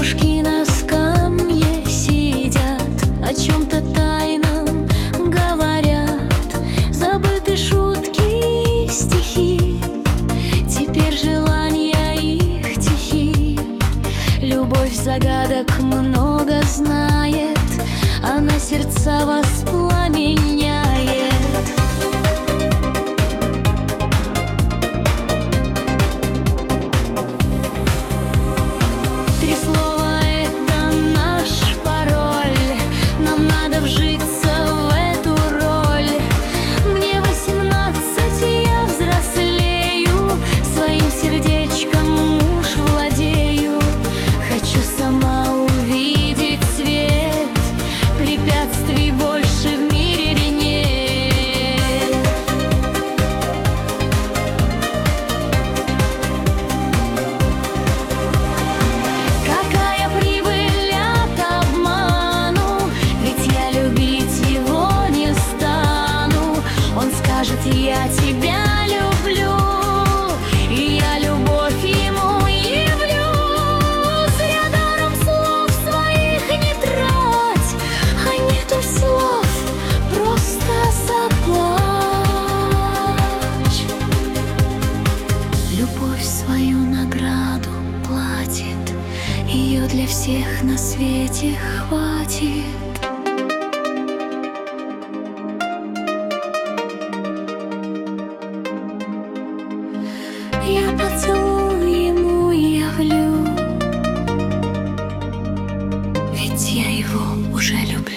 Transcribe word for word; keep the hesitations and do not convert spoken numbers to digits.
Девушки на скамье сидят, о чем-то тайном говорят. Забыты шутки и стихи, теперь желания их тихи. Любовь загадок много знает, она сердца воспламеняет. Три слова — это наш пароль, нам надо вжиться в эту роль. Мне восемнадцать, я взрослею, своим сердечком уж владею. Хочу сама увидеть свет, препятствий больше в мире нет. Какая прибыль от обману, ведь я любить его не стану. Он скажет: я тебя люблю, и я любовь ему явлю. Зря даром слов своих не трать, а нету слов, просто заплачь. Любовь свою награду платит, ее для всех на свете хватит. Я поцелуй ему явлю, ведь я его уже люблю.